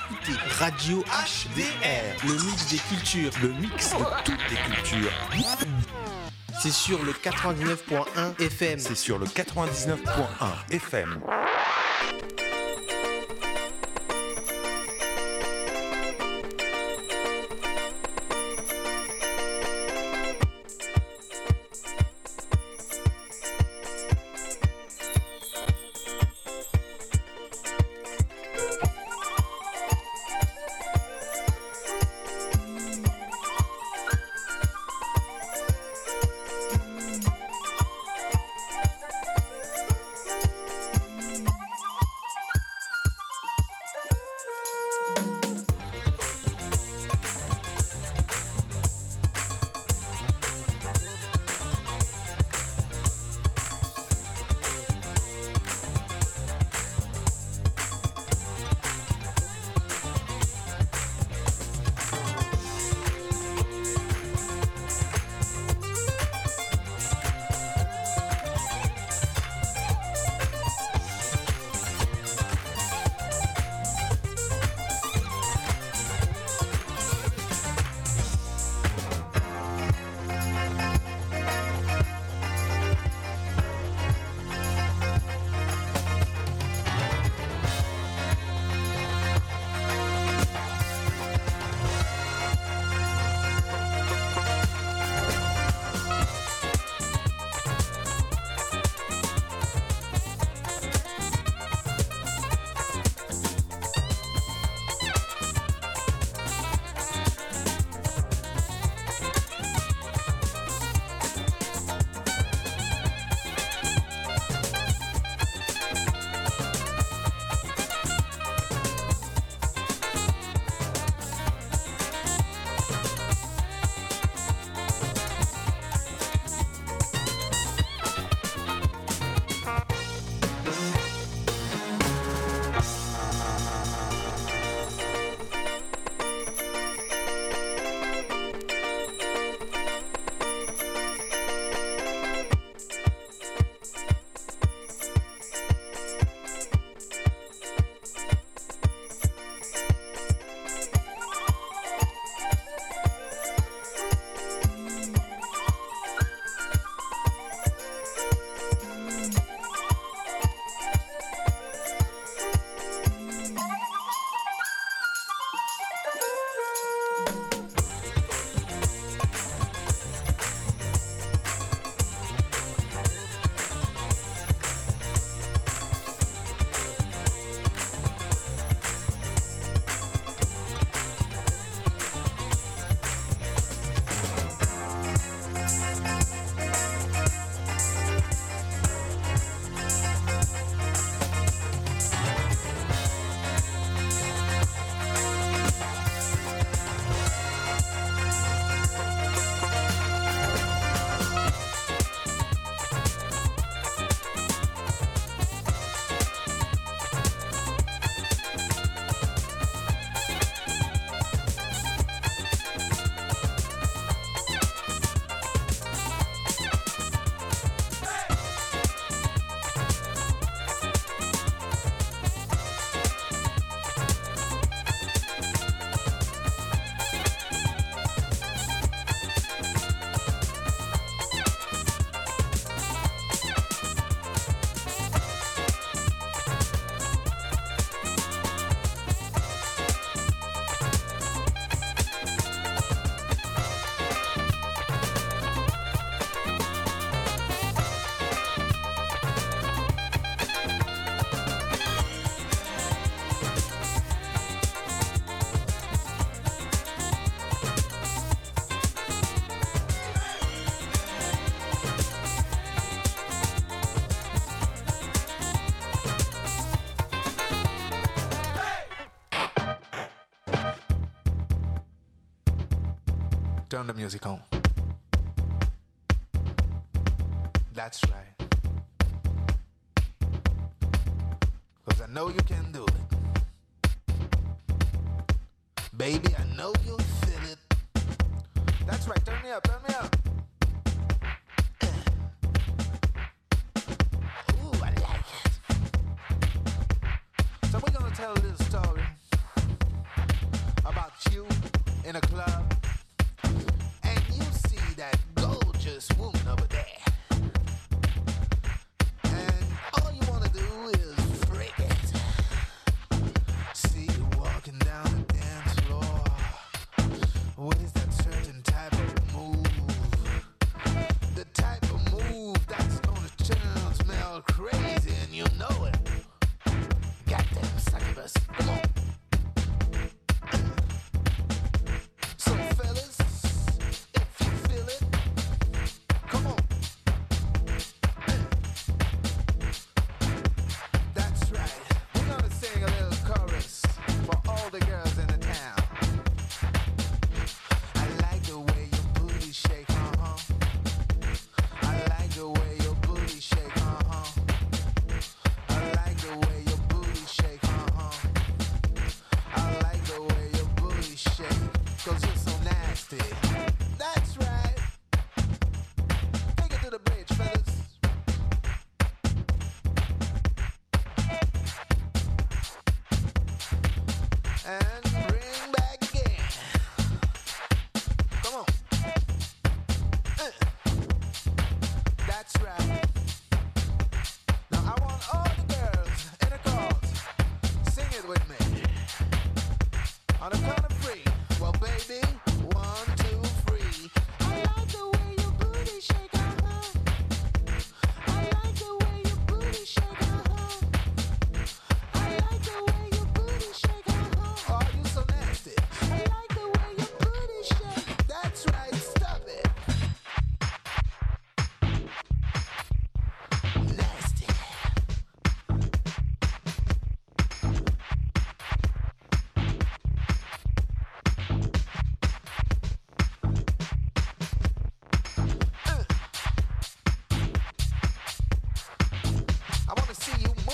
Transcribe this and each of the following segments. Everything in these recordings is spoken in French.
écoutez Radio HDR, le mix des cultures, le mix de toutes les cultures. C'est sur le 99.1 FM. C'est sur le 99.1 FM. Turn the music on. That's right. 'Cause I know you can do it. Baby, I know you'll feel it. That's right, turn me up, turn me up. Ooh, I like it. So we're gonna tell this story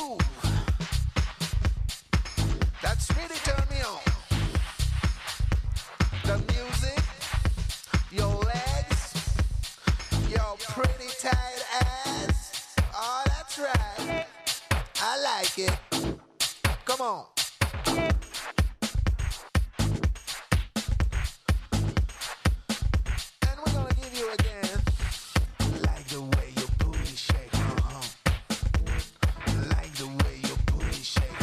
move. That's really turned me on. The music, your legs, your pretty tight ass. Oh, that's right. I like it. Come on. And we're gonna give you again. Like the way your booty shake, Like the way your booty shake,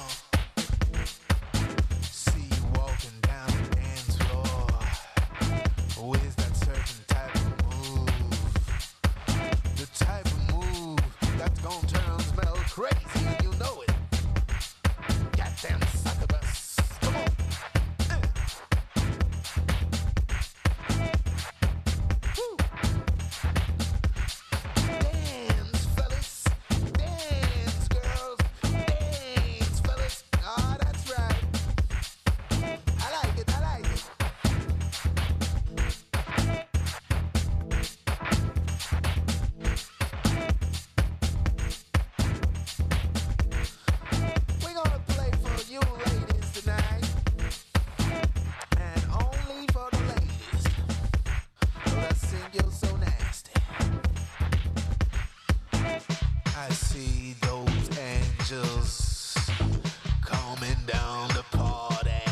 See you walking down the dance floor with that certain type of move. The type of move that's gonna turn smell crazy and you know it. Goddamn succubus. Come on. Woo. Dance, fellas. Dance, girls. Dance, fellas. Oh, that's right. I like it. I like it. We're gonna play for you ladies tonight, and only for the ladies. Let's sing You So Nasty. I see those angels coming down the party.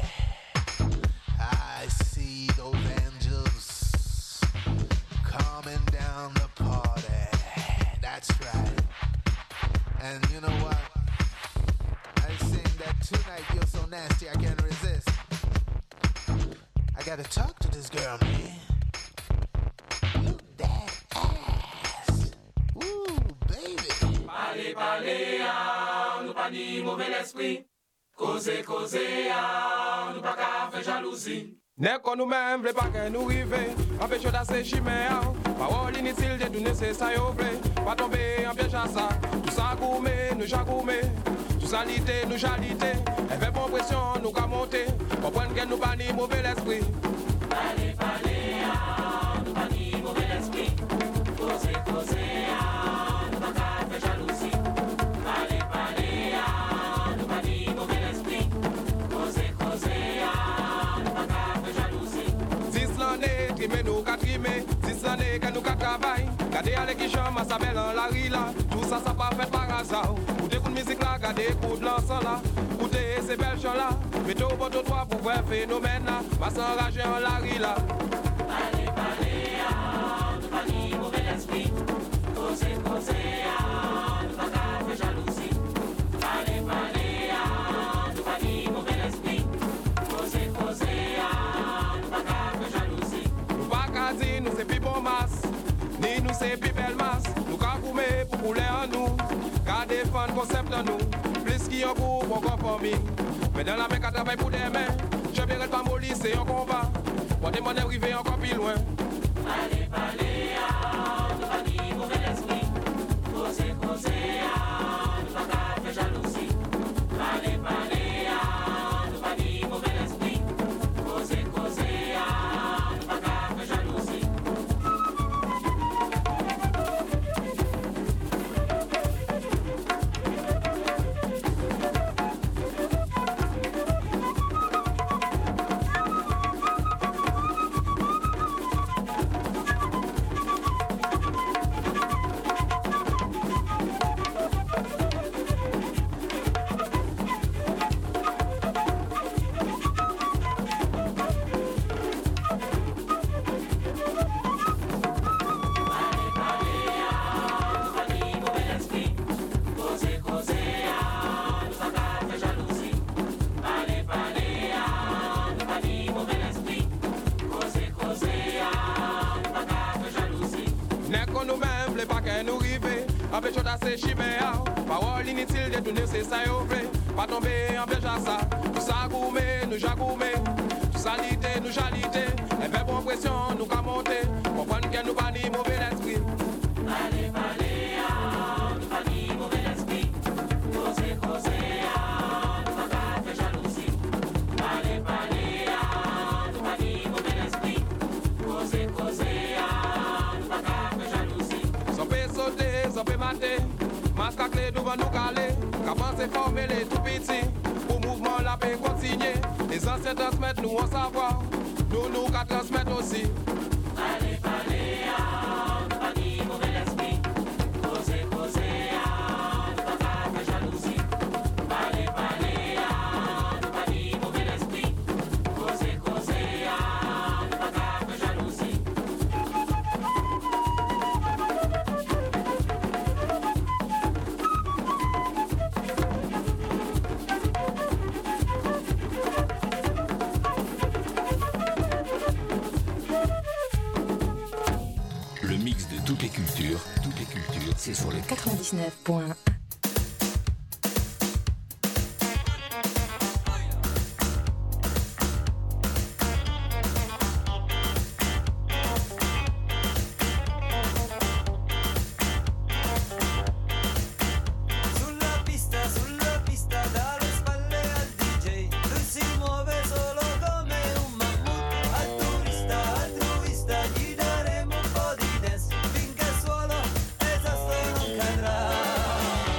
I see those angels coming down the party. That's right. And you know what? I sing that tonight You're So Nasty I can't resist. I gotta talk to this girl, man. Look that ass. Ooh, baby. Parlez, parlez, ah, nous pas ni mauvais l'esprit. Causer, causer, ah, nous pas qu'à faire jalousie. N'est qu'on nous-mêmes, v'lait pas qu'elle nous rive. Empêche d'assez chimère. Parole inutile, de tout nécessaire au blé. Pas tomber en piège à ça. Tout ça gourmet, nous jagourmet. Tout ça lité, nous jalité. Elle fait bon pression, nous qu'à monter. Comprendre qu'elle nous pas ni mauvais l'esprit. Parlez, parlez, ah, nous pas ni mauvais l'esprit. Causer, causer, ah, nous pas qu'à faire jalousie. Parlez, parlez, ah, nous pas ni mauvais l'esprit. Causer, causer, ah, nous pas qu'à faire jalousie. 10 l'année, trimé nous qu'à trimer. 10 l'année que nous qu'à travailler. Gardez avec qui chante, ma sabelle en la rila. Tout ça, ça pas fait par hasard. Écoutez coup de musique là, gardez coup de l'ensemble là. Écoutez ces belles chants là. Mettez au bord de toi pour voir phénomène là. Ma s'enrager en la rila. Parlez, parlez, ah, nous pas ni mauvais l'esprit. Causer, causer, ah, nous pas qu'à faire jalousie. Parlez, parlez, ah, nous pas ni mauvais l'esprit. Causer, causer, ah, nous pas qu'à faire jalousie. Nous pas qu'à dire, nous c'est plus bon masse. Ni nous c'est plus belle masse. Nous qu'à coumer pour couler en nous. Qu'à défendre concept en nous. Plus qui en cours pour conformer. Mais dans la main qu'à travailler pour des mains. Je verrai pas mollir, c'est un combat. Pour des monnaies arriver encore plus loin. Parlez, parlez, ah, nous pas ni mauvais l'esprit. Causer, causer, ah, nous pas qu'à faire jalousie. Parlez, parlez, ah, nous pas ni mauvais l'esprit. Causer, causer, ah, nous pas qu'à faire jalousie. Empêche d'assez chimère. Parole inutile de tout nécessaire au blé. Pas tomber en piège à ça. Tout ça gourmet, nous jagourmet. Tout ça lité, nous jalité. Elle fait bon pression, nous qu'à monter. Comprendre qu'elle nous pas ni mauvais l'esprit. Parlez, parlez, ah, nous pas ni mauvais l'esprit. Causer, causer, ah, nous pas qu'à faire jalousie. Parlez, parlez, ah, nous pas ni mauvais l'esprit. Causer, causer, ah, nous pas qu'à faire jalousie. Sauter, sauter, mater. Masque à clé devant nous nous caler, qu'à penser former les tout petits. Pour mouvement la paix continuer. Les anciens transmettent nous en savoir. Nous qu'à transmettre aussi. Allez, parler, nous pas ni mauvais esprit. Causer, nous pas qu'à faire jalousie. Allez, parler, nous pas ni mauvais esprit. Causer, nous pas qu'à faire jalousie. Le mix de toutes les cultures, c'est sur le 99.1. Sulla pista, dalle spalle al DJ, lui si muove solo come un mammut, altruista, gli daremo un po' di dance, finché il suolo esausto non cadrà.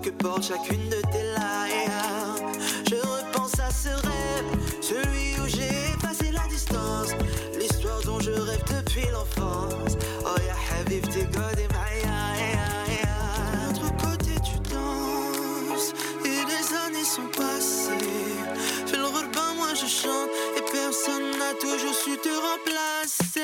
que porte chacune de tes lines. Je repense à ce rêve, celui où j'ai effacé la distance, l'histoire dont je rêve depuis l'enfance. Oh ya habibti qadi ma'aya. De l'autre côté tu danses et les années sont passées. Fais le repas, moi je chante et personne n'a toujours su te remplacer.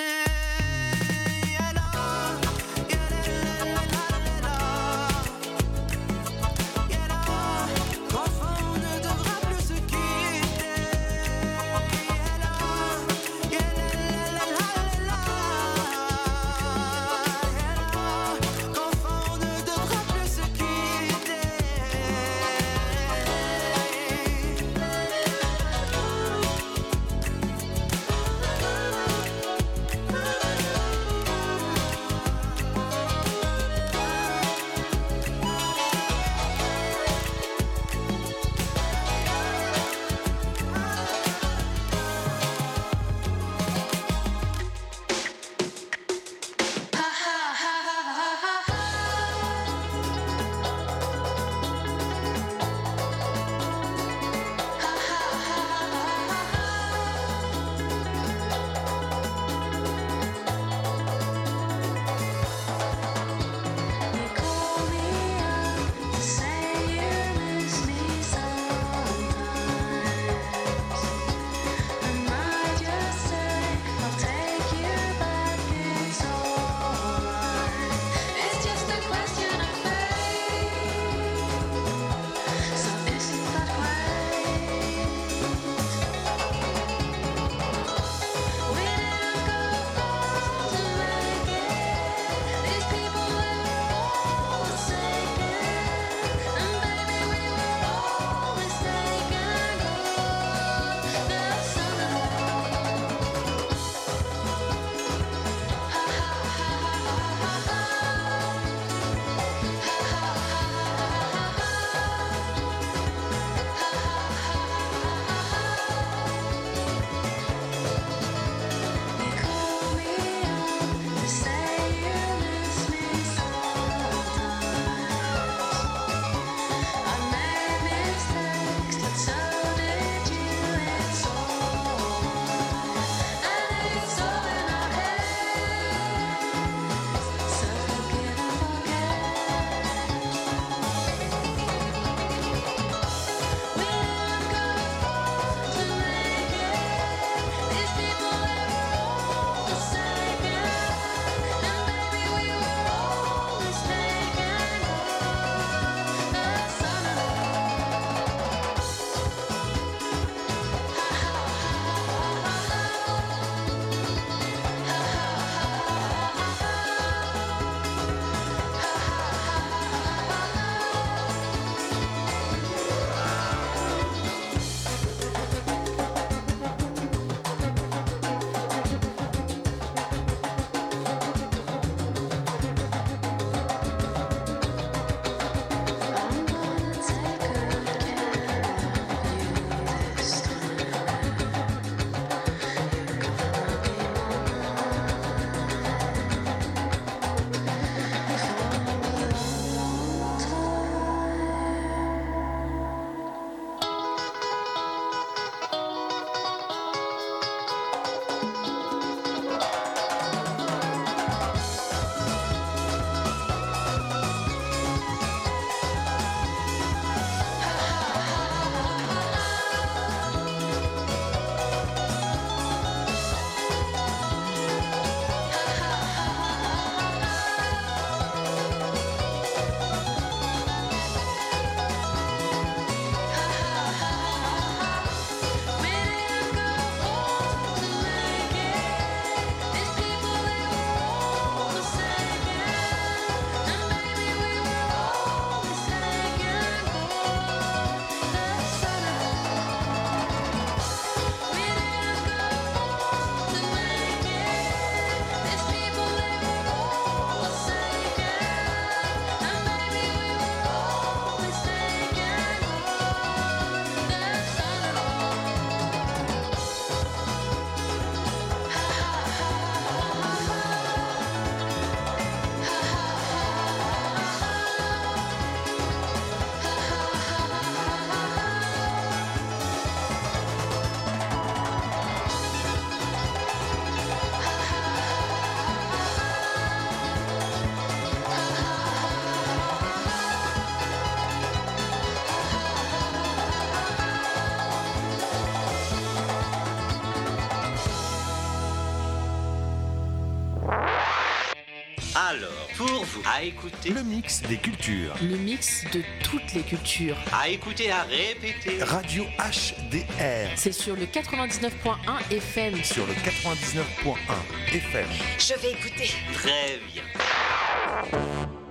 Alors, pour vous, à écouter, Le mix des cultures. Le mix de toutes les cultures. à écouter, à répéter. Radio HDR. C'est sur le 99.1 FM. Sur le 99.1 FM. Je vais écouter. Très bien.